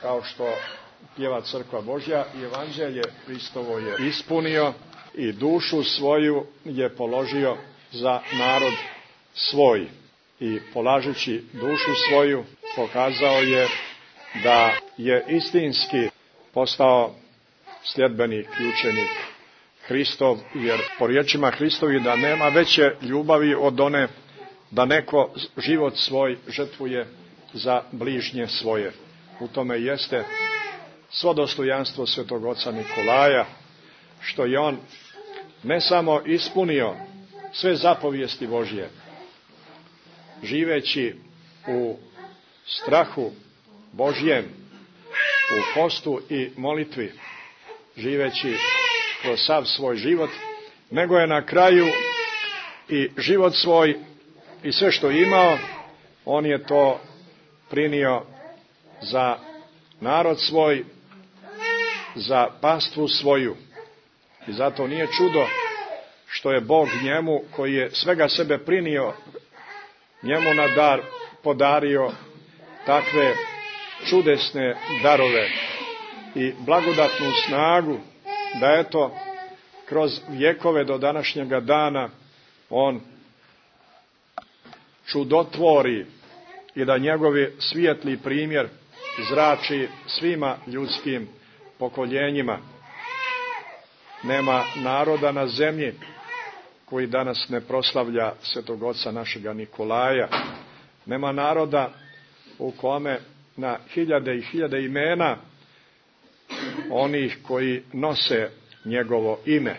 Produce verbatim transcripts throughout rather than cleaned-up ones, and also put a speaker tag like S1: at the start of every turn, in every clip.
S1: kao što pjeva Crkva Božja, i evanđelje Hristovo je ispunio i dušu svoju je položio za narod svoj. I polažući dušu svoju pokazao je da je istinski postao sljedbenik i učenik Hristov, jer po riječima Hristovi da nema veće ljubavi od one da neko život svoj žrtvuje za bližnje svoje. U tome jeste svo dostojanstvo svetog oca Nikolaja, što je on ne samo ispunio sve zapovijesti Božje, živeći u strahu Božjem, u postu i molitvi, živeći kroz sav svoj život, nego je na kraju i život svoj i sve što je imao, on je to prinio za narod svoj, za pastvu svoju. I zato nije čudo što je Bog njemu, koji je svega sebe prinio, njemu na dar podario takve čudesne darove i blagodatnu snagu, da eto kroz vjekove do današnjega dana on čudotvori i da njegovi svijetli primjer zrači svima ljudskim pokoljenjima. Nema naroda na zemlji koji danas ne proslavlja svetog oca našega Nikolaja. Nema naroda u kome na hiljade i hiljade imena onih koji nose njegovo ime.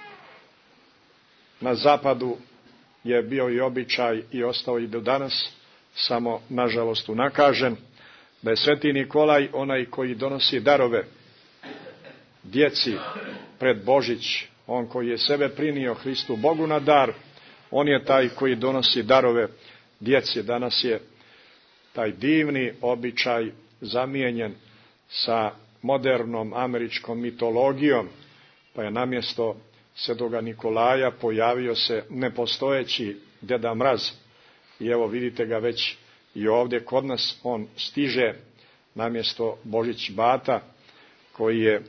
S1: Na zapadu je bio i običaj i ostao i do danas, samo nažalost unakažen, da je sveti Nikolaj onaj koji donosi darove djeci pred Božić. On koji je sebe prinio Hristu Bogu na dar, on je taj koji donosi darove djeci. Danas je taj divni običaj zamijenjen sa modernom američkom mitologijom, pa je namjesto svetoga Nikolaja pojavio se nepostojeći Deda Mraz. I evo vidite ga već i ovdje kod nas, on stiže namjesto Božić bata, koji je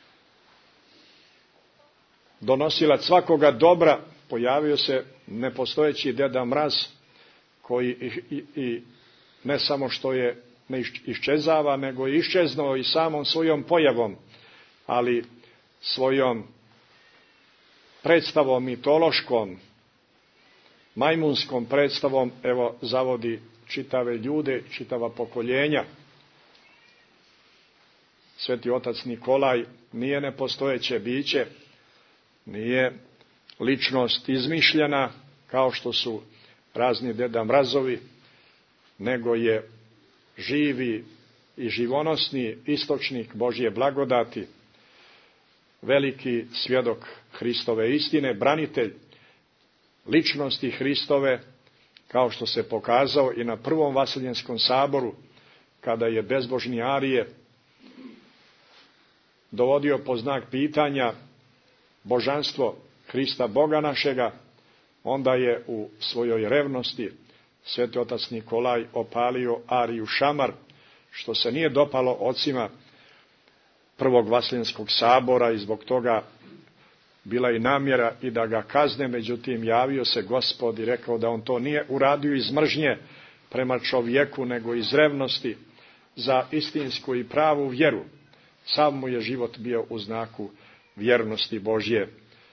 S1: donosilac svakoga dobra, pojavio se nepostojeći Deda Mraz, koji i, i, i ne samo što je ne iščezava, nego je iščeznuo i samom svojom pojavom, ali svojom predstavom mitološkom, majmunskom predstavom, evo, zavodi čitave ljude, čitava pokoljenja. Sveti otac Nikolaj nije nepostojeće biće, nije ličnost izmišljena kao što su razni Deda Mrazovi, nego je živi i živonosni istočnik Božje blagodati, veliki svjedok Hristove istine, branitelj ličnosti Hristove, kao što se pokazao i na prvom Vasiljenskom saboru, kada je bezbožni Arije dovodio po znak pitanja božanstvo Hrista Boga našega, onda je u svojoj revnosti sveti otac Nikolaj opalio Ariju šamar, što se nije dopalo ocima prvog Vasiljenskog sabora, i zbog toga bila i namjera i da ga kazne. Međutim, javio se Gospod i rekao da on to nije uradio iz mržnje prema čovjeku, nego iz revnosti za istinsku i pravu vjeru. Sav mu je život bio u znaku vjernosti Božje.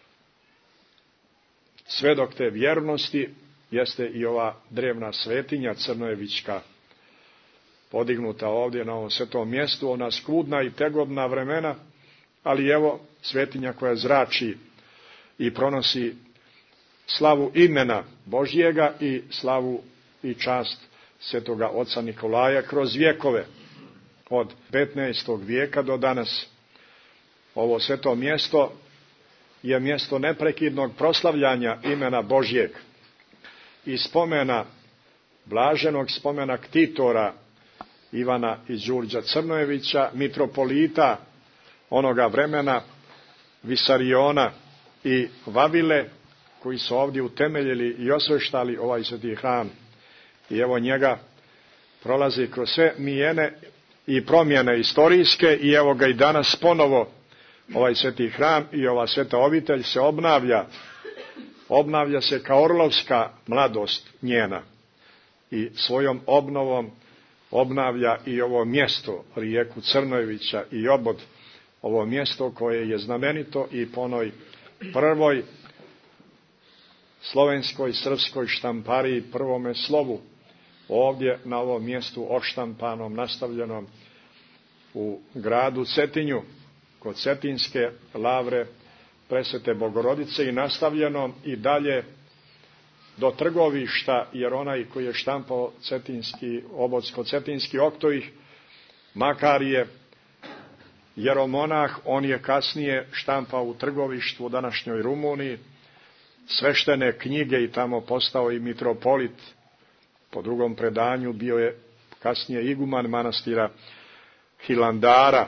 S1: Svedok te vjernosti jeste i ova drevna svetinja crnojevićka, podignuta ovdje na ovom svetom mjestu, ona skudna i tegobna vremena, ali evo svetinja koja zrači i pronosi slavu imena Božjega i slavu i čast svetoga oca Nikolaja kroz vjekove, od petnaestog vijeka do danas. Ovo sveto mjesto je mjesto neprekidnog proslavljanja imena Božjeg i spomena, blaženog spomena ktitora Ivana i Đurđa Crnojevića, mitropolita onoga vremena, Visariona i Vavile, koji su ovdje utemeljili i osveštali ovaj sveti hram. I evo njega prolazi kroz sve mijene i promjene istorijske i evo ga i danas ponovo ovaj sveti hram i ova sveta obitelj se obnavlja. Obnavlja se kao orlovska mladost njena i svojom obnovom obnavlja i ovo mjesto, rijeku Crnojevića i obod, ovo mjesto koje je znamenito i po onoj prvoj slovenskoj, srpskoj štampariji, prvome slovu, ovdje na ovom mjestu odštampanom, nastavljenom u gradu Cetinju, kod Cetinske lavre Presvete Bogorodice i nastavljenom i dalje do Trgovišta, jer onaj koji je štampao cetinski, obodsko-cetinski oktojih, makar je jeromonah, on je kasnije štampao u Trgovištu u današnjoj Rumuniji sveštene knjige i tamo postao i mitropolit. Po drugom predanju bio je kasnije iguman manastira Hilandara.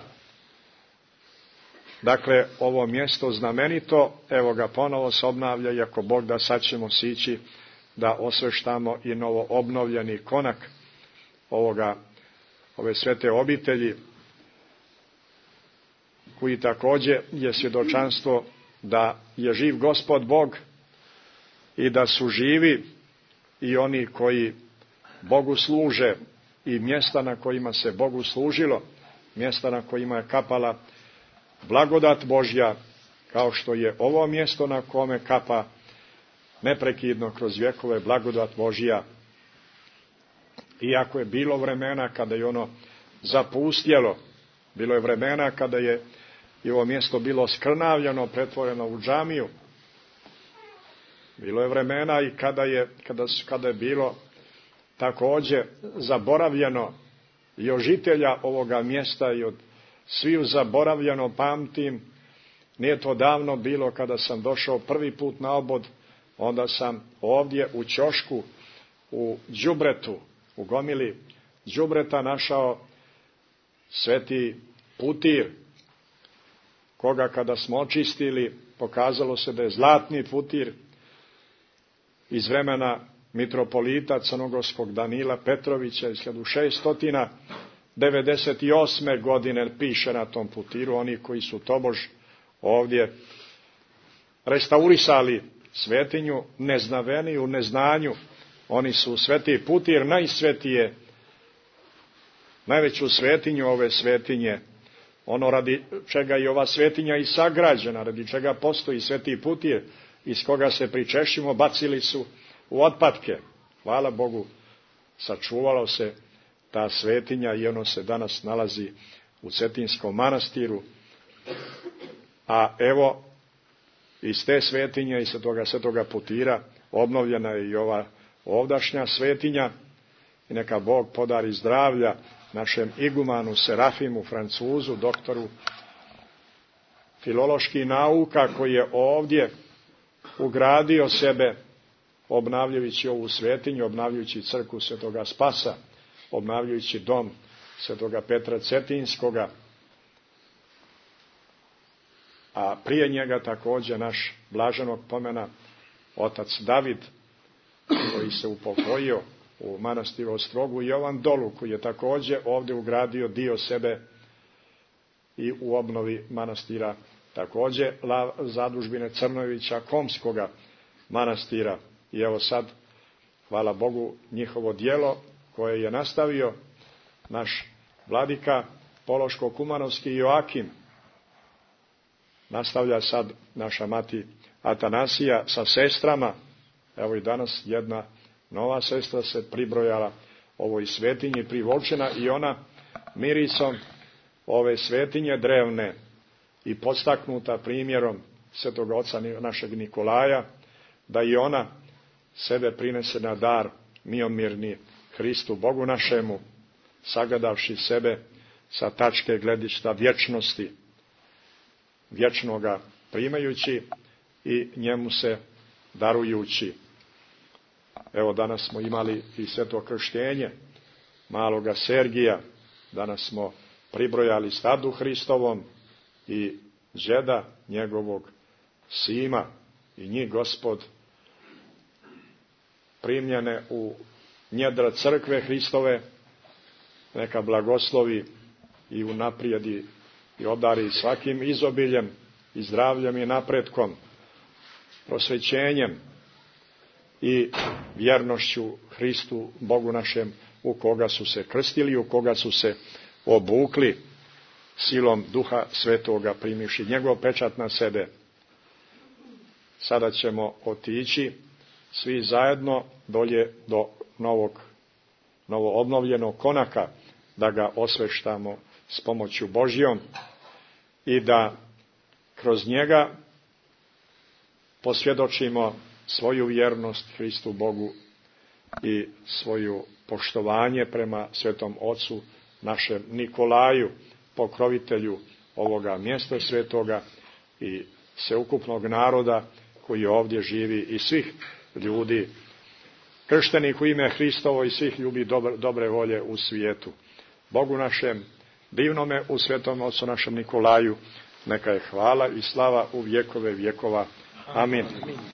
S1: Dakle, ovo mjesto znamenito, evo ga ponovo se obnavlja i ako Bog da, sad ćemo sići da osveštamo i novo obnovljeni konak ovoga, ove svete obitelji, koji također je svjedočanstvo da je živ Gospod Bog i da su živi i oni koji Bogu služe i mjesta na kojima se Bogu služilo, mjesta na kojima je kapala blagodat Božja, kao što je ovo mjesto na kome kapa neprekidno kroz vjekove blagodat Božja. Iako je bilo vremena kada je ono zapustjelo, bilo je vremena kada je i ovo mjesto bilo skrnavljeno, pretvoreno u džamiju. Bilo je vremena i kada je, kada, kada je bilo također zaboravljeno i od žitelja ovoga mjesta i od sviju zaboravljeno, pamtim, nije to davno bilo kada sam došao prvi put na obod, onda sam ovdje u ćošku, u đubretu, u gomili đubreta našao sveti putir, koga kada smo očistili, pokazalo se da je zlatni putir iz vremena mitropolita crnogorskog Danila Petrovića iz hiljadu šeststo devedeset osme. godine piše na tom putiru, oni koji su tobož ovdje restaurisali svetinju, neznaveni u neznanju, oni su sveti putir, najsvetije, najveću svetinju ove svetinje, ono radi čega je ova svetinja i sagrađena, radi čega postoji sveti putir, iz koga se pričešimo, bacili su u otpadke. Hvala Bogu, sačuvalo se ta svetinja i ono se danas nalazi u Cetinskom manastiru. A evo, iz te svetinje, iz toga svetoga putira, obnovljena je i ova ovdašnja svetinja. I neka Bog podari zdravlja našem igumanu Serafimu, Francuzu, doktoru filoloških nauka, koji je ovdje ugradio sebe, obnavljajući ovu svetinju, obnavljajući crkvu Svetoga Spasa, obnavljajući dom Svetoga Petra Cetinskoga, a prije njega također naš blaženog pomena otac David, koji se upokojio u manastiru Ostrogu, i Jovan Dolu, koji je također ovdje ugradio dio sebe i u obnovi manastira, također zadužbine Crnojevića Komskoga manastira. I evo sad, hvala Bogu, njihovo djelo koje je nastavio naš vladika Pološko-Kumanovski Joakim, nastavlja sad naša mati Atanasija sa sestrama. Evo i danas jedna nova sestra se pribrojala ovoj svetinji, privočena, i ona mirisom ove svetinje drevne i podstaknuta primjerom svetog oca našeg Nikolaja, da i ona sebe prinese na dar miomirni Hristu Bogu našemu, sagledavši sebe sa tačke gledišta vječnosti, vječnoga primajući i njemu se darujući. Evo, danas smo imali i sveto krštenje maloga Sergija, danas smo pribrojali stadu Hristovom i đeda njegovog Sima, i njih Gospod primljene u njedra crkve Hristove, neka blagoslovi i unaprijedi i obdari svakim izobiljem i zdravljem i napretkom, prosvećenjem i vjernošću Hristu, Bogu našem, u koga su se krstili, u koga su se obukli, silom Duha Svetoga primivši njegov pečat na sebe. Sada ćemo otići svi zajedno dolje do novog, novo obnovljenog konaka, da ga osveštamo s pomoću Božjom i da kroz njega posvjedočimo svoju vjernost Hristu Bogu i svoju poštovanje prema Svetom Ocu, našem Nikolaju, pokrovitelju ovoga mjesta svetoga i sveukupnog naroda koji ovdje živi i svih ljudi krštenih u ime Hristovo i svih ljubi dobre, dobre volje u svijetu. Bogu našem divnome u Svetom Ocu našem Nikolaju neka je hvala i slava u vjekove vjekova. Amin.